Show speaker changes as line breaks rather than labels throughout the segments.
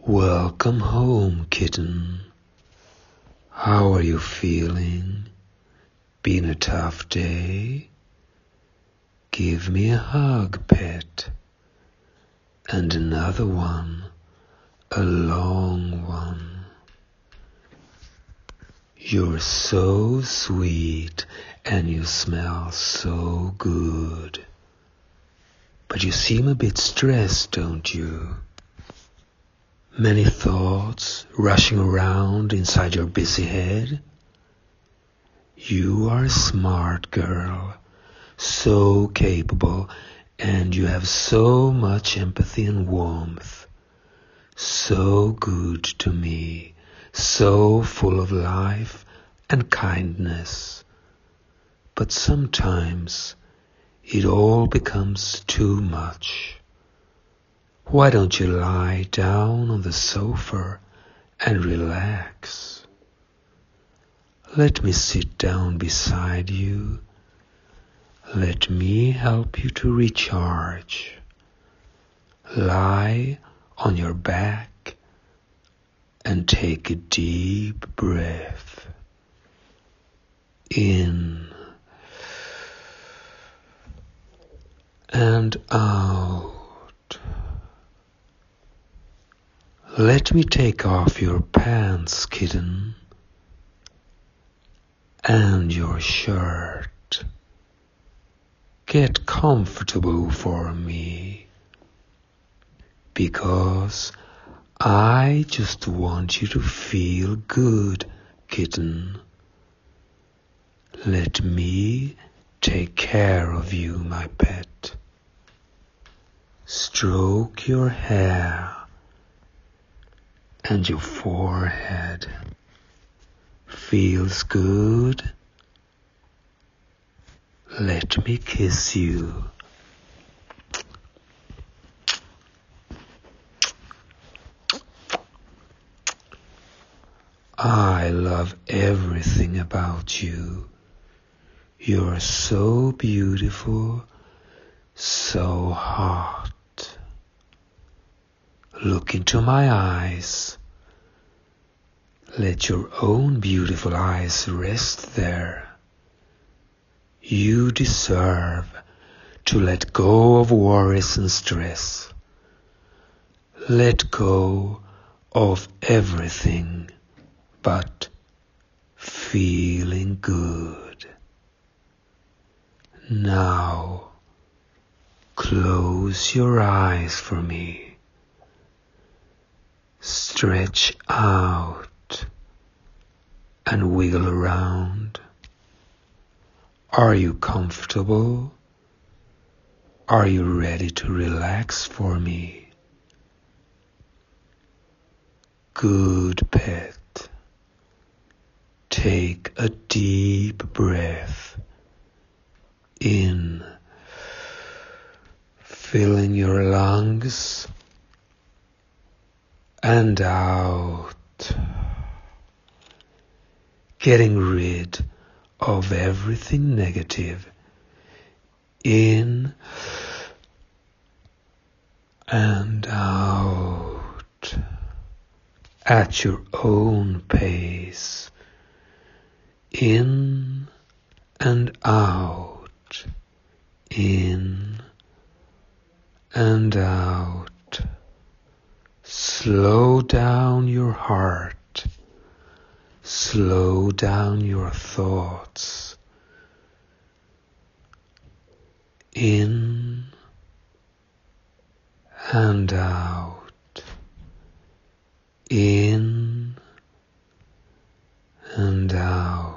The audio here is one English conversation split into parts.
Welcome home, kitten. How are you feeling? Been a tough day? Give me a hug, pet. And another one, a long one. You're so sweet and you smell so good. But you seem a bit stressed, don't you? Many thoughts rushing around inside your busy head. You are a smart girl, so capable, and you have so much empathy and warmth. So good to me, so full of life and kindness. But sometimes it all becomes too much. Why don't you lie down on the sofa and relax? Let me sit down beside you. Let me help you to recharge. Lie on your back and take a deep breath. In and out. Let me take off your pants, kitten, and your shirt. Get comfortable for me, because I just want you to feel good, kitten. Let me take care of you, my pet. Stroke your hair and your forehead. Feels good? Let me kiss you. I love everything about you. You're so beautiful, so hot. Look into my eyes. Let your own beautiful eyes rest there. You deserve to let go of worries and stress. Let go of everything but feeling good. Now, close your eyes for me. Stretch out and wiggle around. Are you comfortable? Are you ready to relax for me? Good, pet. Take a deep breath in, filling your lungs, and out, getting rid of everything negative. In and out at your own pace. In and out, in and out. Slow down your heart. Slow down your thoughts. In and out. In and out.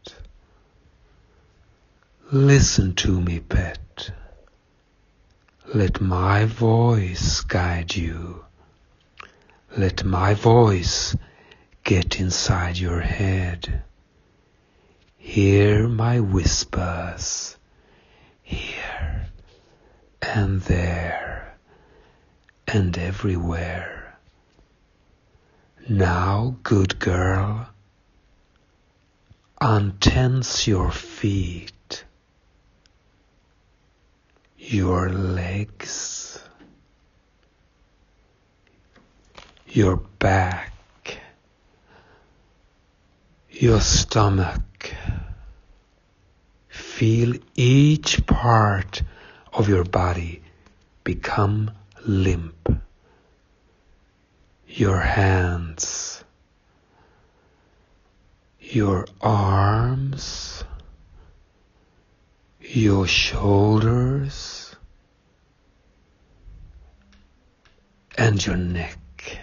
Listen to me, pet. Let my voice guide you. Let my voice get inside your head. Hear my whispers, here and there and everywhere. Now, good girl, untense your feet, your legs, your back, your stomach. Feel each part of your body become limp. Your hands, your arms, your shoulders, and your neck.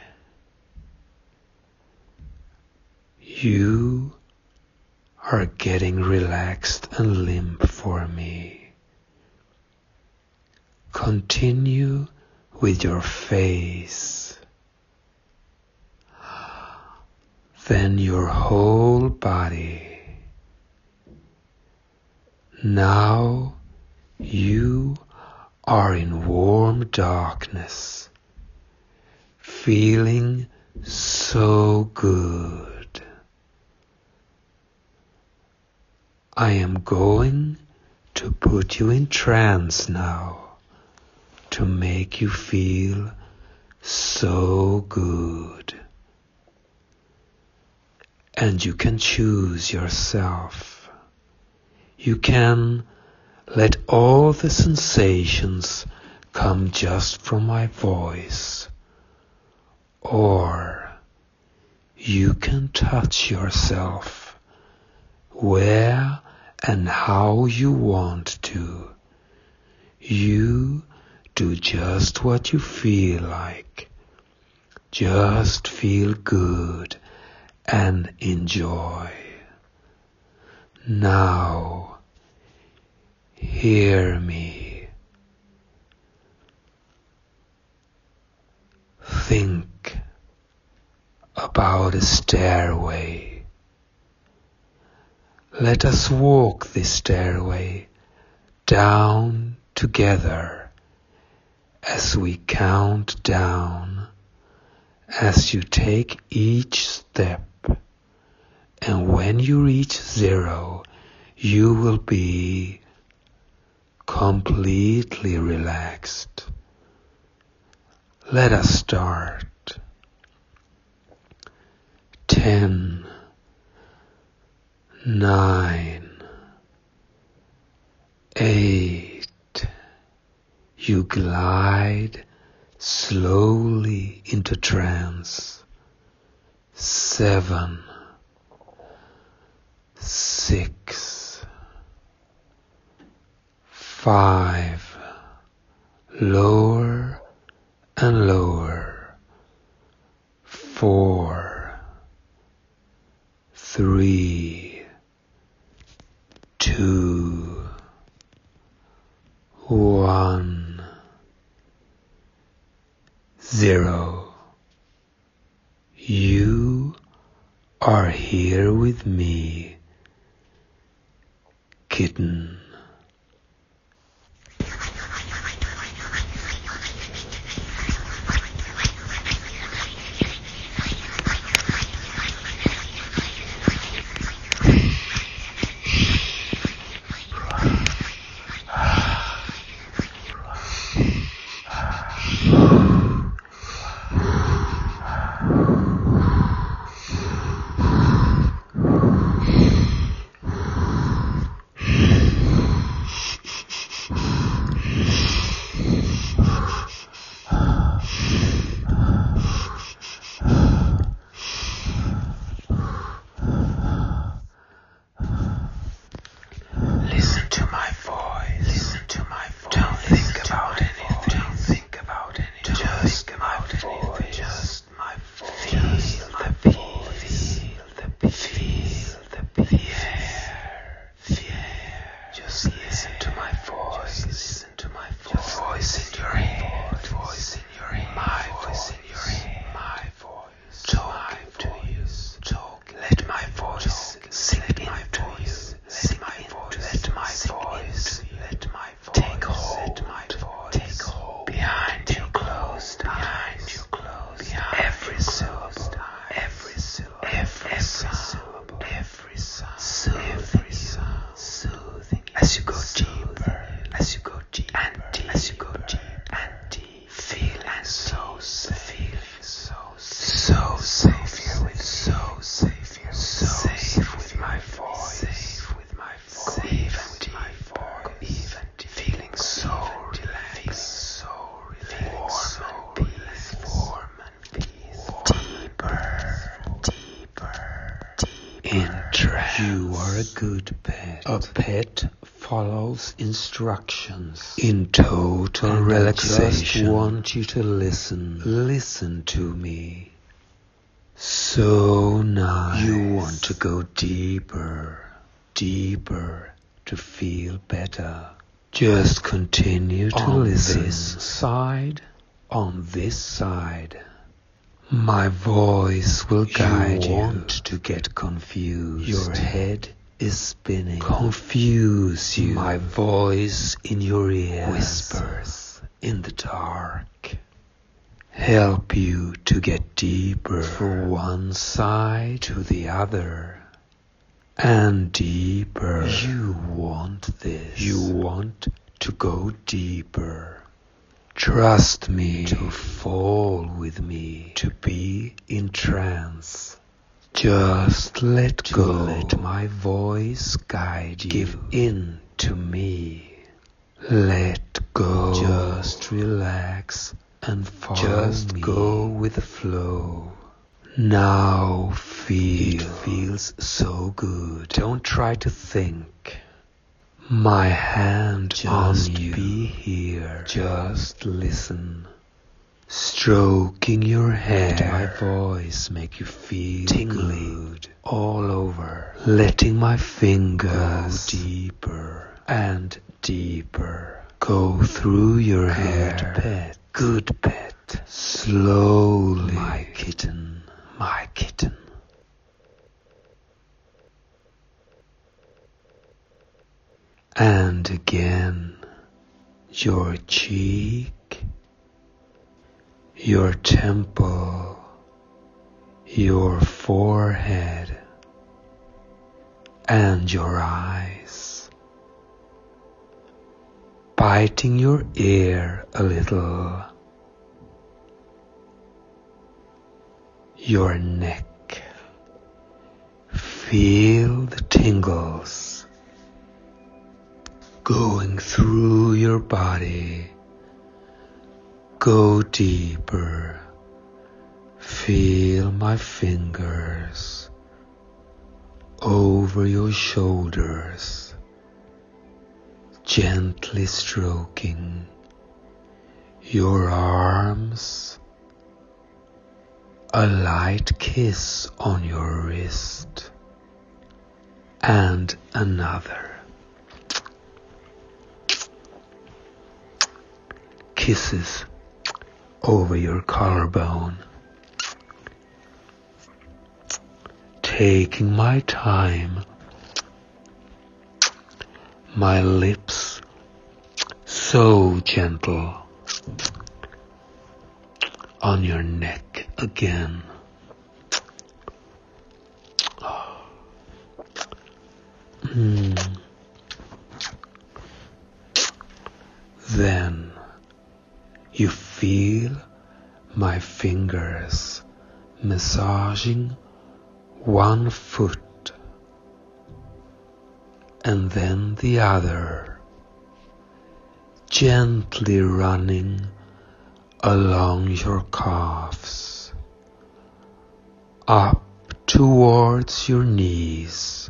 You are getting relaxed and limp for me. Continue with your face, then your whole body. Now you are in warm darkness, feeling so good. I am going to put you in trance now to make you feel so good. And you can choose yourself. You can let all the sensations come just from my voice, or you can touch yourself where and how you want to. You do just what you feel like. Just feel good and enjoy. Now, hear me. Think about a stairway. Let us walk this stairway down together as we count down, as you take each step, and when you reach 0, you will be completely relaxed. Let us start. 10, 9, 8. You glide slowly into trance. 7, 6, 5. Lower and lower. 4, 3, 2, 1, 0. You are here with me, kitten. good pet. A pet follows instructions in total relaxation. I just want you to listen. Listen to me. So nice. You want to go deeper, deeper to feel better. Just continue to listen. On this side. My voice will guide you. Want to get confused. Your head is spinning. Confuse you. My voice in your ear whispers in the dark. Help you to get deeper from one side to the other. And deeper. You want this. You want to go deeper. Trust me, to fall with me, to be in trance. Just let go. Let my voice guide you. Give in to me. Let go. Just relax and follow me. Just go with the flow. Now feel. It feels so good. Don't try to think. My hand just on you. Be here. Just listen. Stroking your hair. Let my voice make you feel tingly good all over. Letting my fingers go deeper and deeper. Go through your hair. Pet. Good pet. Slowly. My kitten. My kitten. And again, your cheek, your temple, your forehead, and your eyes. Biting your ear a little, your neck. Feel the tingles going through your body. Go deeper. Feel my fingers over your shoulders, gently stroking your arms. A light kiss on your wrist, and another. Kisses over your collarbone. Taking my time, my lips so gentle on your neck again. Then you feel my fingers massaging one foot and then the other, gently running along your calves, up towards your knees.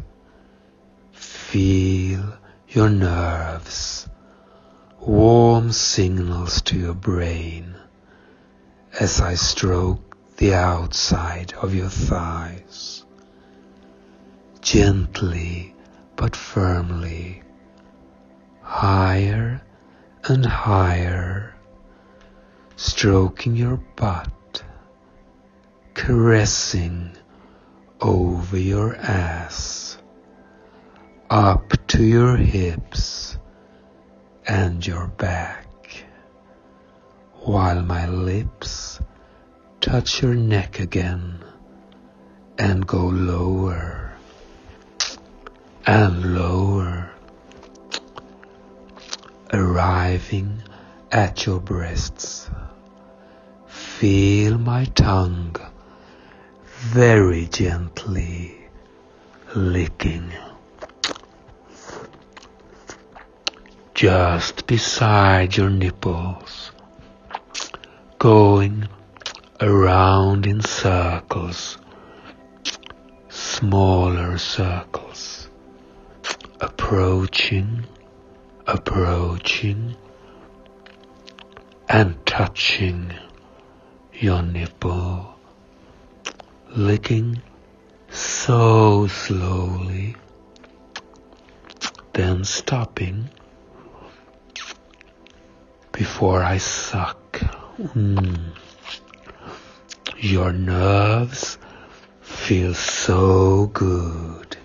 Feel your nerves, warm signals to your brain as I stroke the outside of your thighs, gently but firmly, higher and higher, stroking your butt, caressing over your ass, up to your hips and your back, while my lips touch your neck again and go lower and lower, arriving at your breasts. Feel my tongue very gently licking just beside your nipples, going around in circles, smaller circles, approaching, and touching your nipple, licking so slowly, then stopping before I suck. Your nerves feel so good.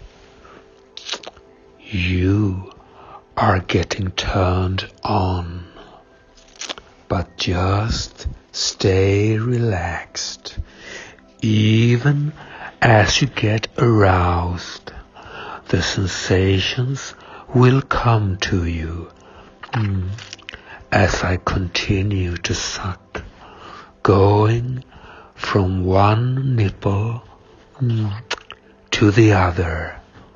You are getting turned on, but just stay relaxed. Even as you get aroused, the sensations will come to you as I continue to suck, going from one nipple to the other.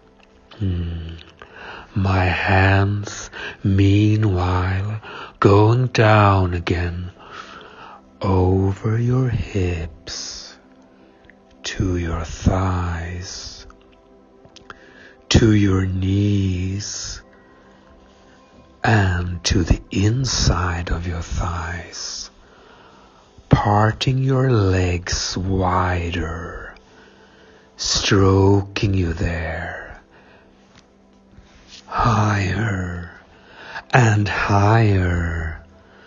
My hands, meanwhile, going down again over your hips, to your thighs, to your knees, and to the inside of your thighs, parting your legs wider, stroking you there, higher and higher.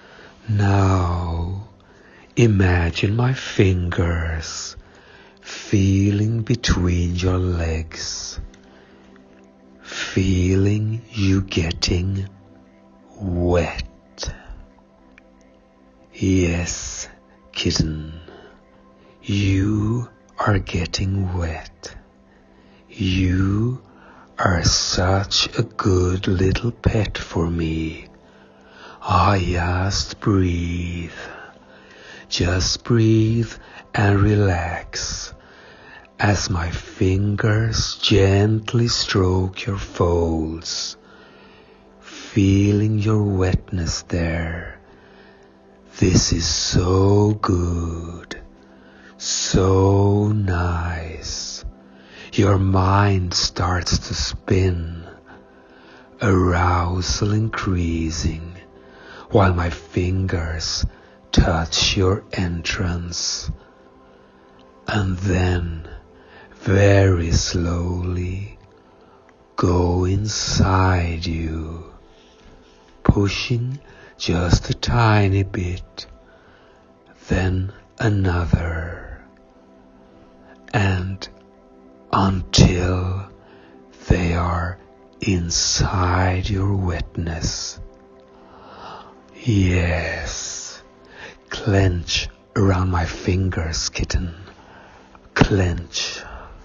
Now imagine my fingers feeling between your legs, feeling you getting wet. Yes, kitten, you are getting wet. You are such a good little pet for me. Just breathe. Just breathe and relax as my fingers gently stroke your folds, feeling your wetness there. This is so good, so nice. Your mind starts to spin, arousal increasing, while my fingers touch your entrance. And then, very slowly, go inside you, pushing just a tiny bit, then another, and until they are inside your wetness. Yes, clench around my fingers, kitten. Clench.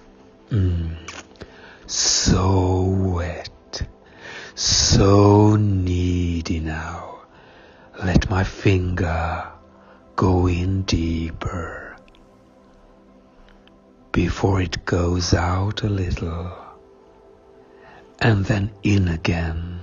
So wet, so needy now. Let my finger go in deeper before it goes out a little, and then in again,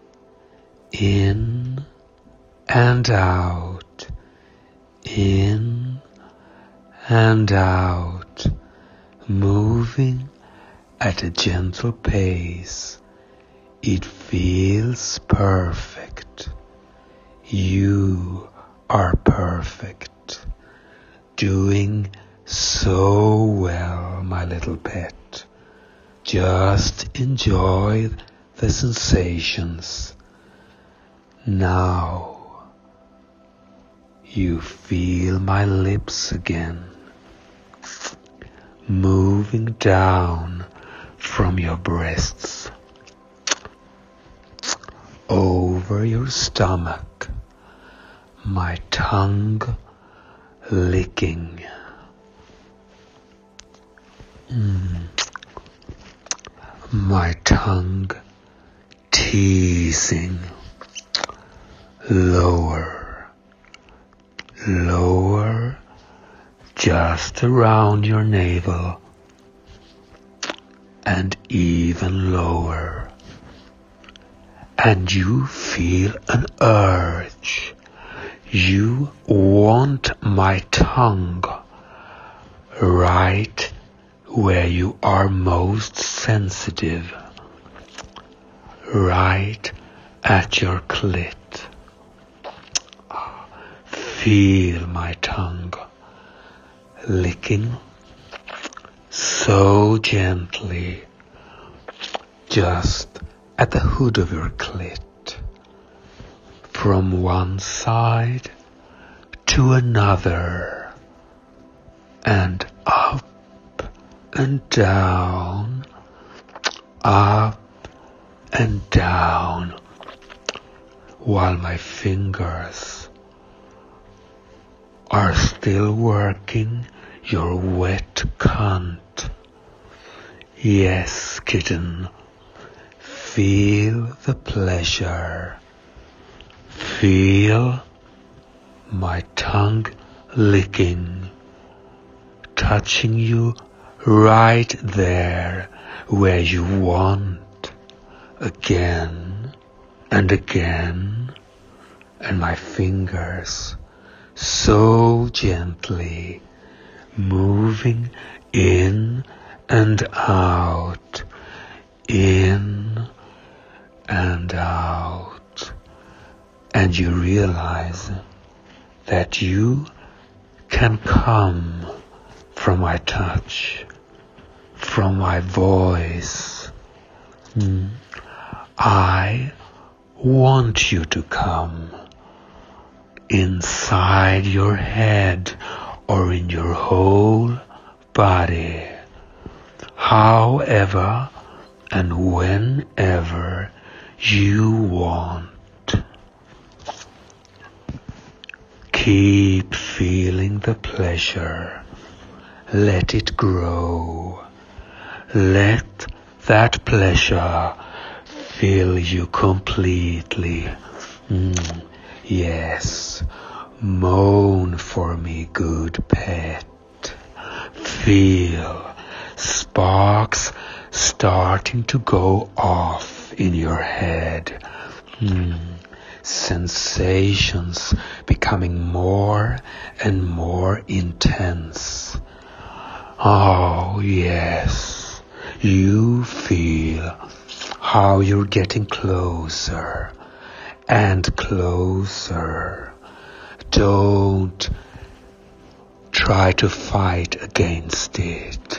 in and out, in and out, moving at a gentle pace. It feels perfect. You are perfect, doing so well, my little pet. Just enjoy the sensations. Now you feel my lips again, moving down from your breasts, over your stomach, my tongue licking. My tongue teasing, lower, lower, just around your navel, and even lower. And you feel an urge. You want my tongue right where you are most sensitive, right at your clit. Feel my tongue licking so gently just at the hood of your clit, from one side to another, and up and down, up and down, while my fingers are still working your wet cunt. Yes, kitten, feel the pleasure. Feel my tongue licking, touching you right there where you want, again and again, and my fingers so gently moving in and out, in and out, and you realize that you can come from my touch, from my voice. I want you to come inside your head or in your whole body, however and whenever you want. Keep feeling the pleasure. Let it grow. Let that pleasure fill you completely. Yes, moan for me, good pet. Feel sparks starting to go off in your head. Sensations becoming more and more intense. Oh yes, you feel how you're getting closer and closer. Don't try to fight against it.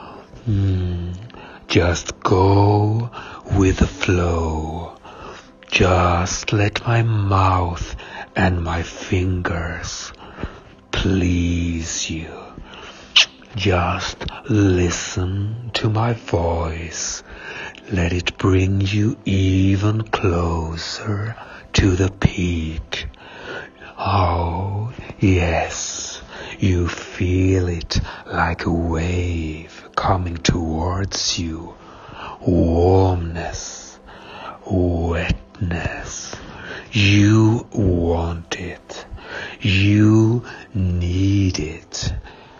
Just go with the flow. Just let my mouth and my fingers please you. Just listen to my voice. Let it bring you even closer to the peak. Oh, yes, you feel it like a wave coming towards you. Warmness, wetness. You want it. You need it.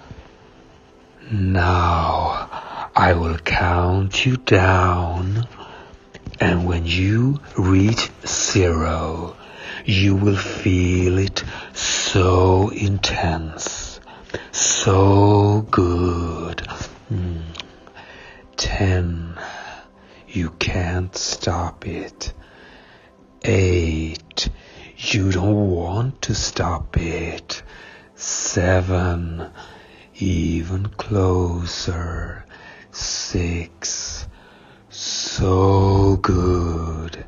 Now I will count you down, and when you reach 0, you will feel it so intense, so good. 10, you can't stop it. 8, you don't want to stop it. 7, even closer. 6, so good.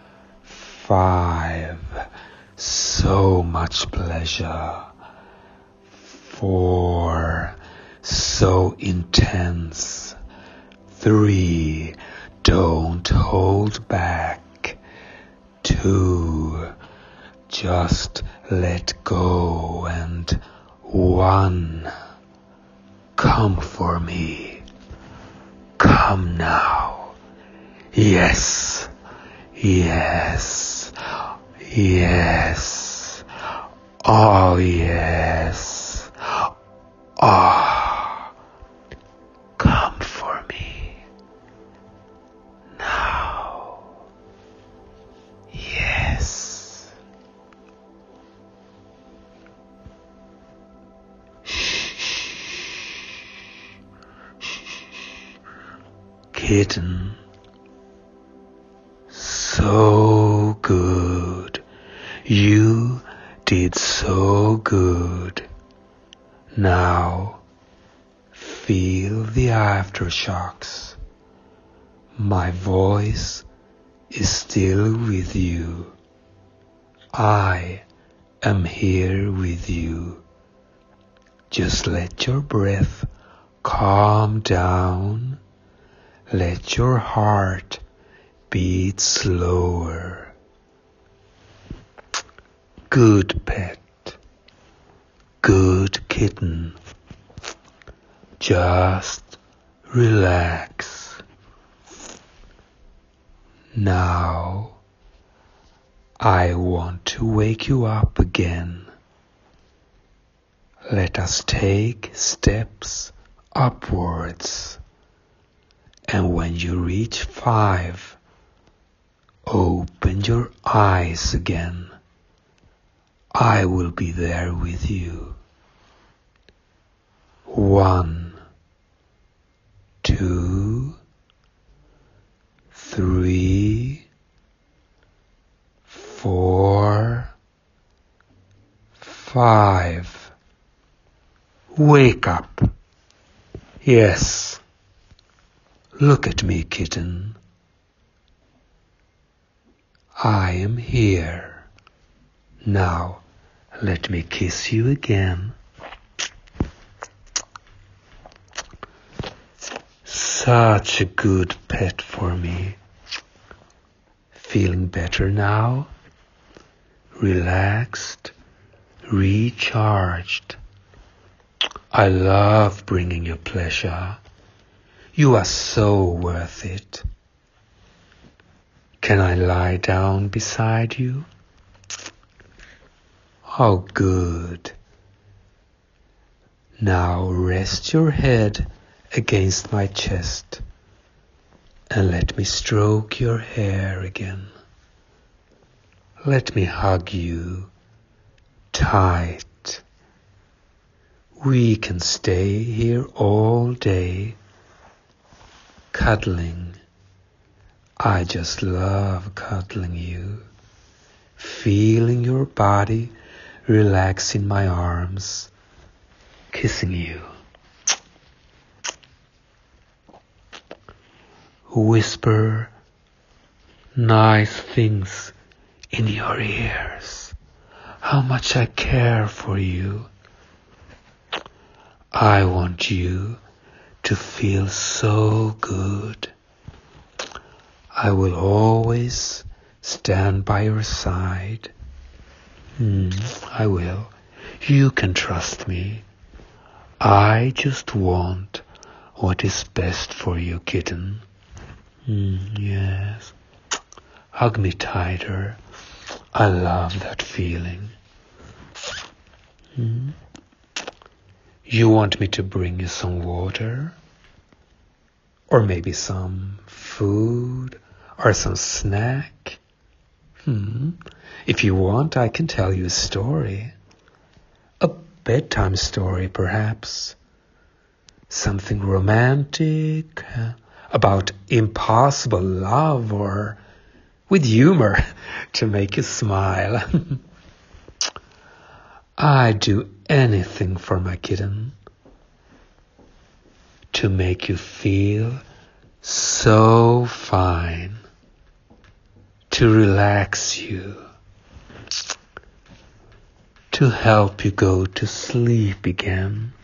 5, so much pleasure. 4, so intense. 3, don't hold back. 2, just let go. And 1, come for me. Come now. Yes, yes, yes. Oh, yes. Oh, come for me. Now. Yes. Kitten, so good. You did so good. Now, feel the aftershocks. My voice is still with you. I am here with you. Just let your breath calm down. Let your heart beat slower. Good pet. Good kitten. Just relax. Now, I want to wake you up again. Let us take steps upwards. And when you reach 5, open your eyes again. I will be there with you. 1, 2, 3, 4, 5. Wake up. Yes. Look at me, kitten. I am here. Now, let me kiss you again. Such a good pet for me. Feeling better now? Relaxed? Recharged? I love bringing you pleasure. You are so worth it. Can I lie down beside you? Oh, good. Now rest your head against my chest and let me stroke your hair again. Let me hug you tight. We can stay here all day, cuddling. I just love cuddling you, feeling your body relax in my arms, kissing you. Whisper nice things in your ears, how much I care for you. I want you to feel so good. I will always stand by your side. I will. You can trust me. I just want what is best for you, kitten. Yes. Hug me tighter. I love that feeling. You want me to bring you some water? Or maybe some food? Or some snack? If you want, I can tell you a story. A bedtime story, perhaps. Something romantic, about impossible love, or with humor to make you smile. I'd do anything for my kitten to make you feel so fine, to relax you, to help you go to sleep again.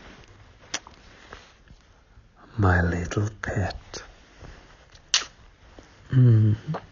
My little pet.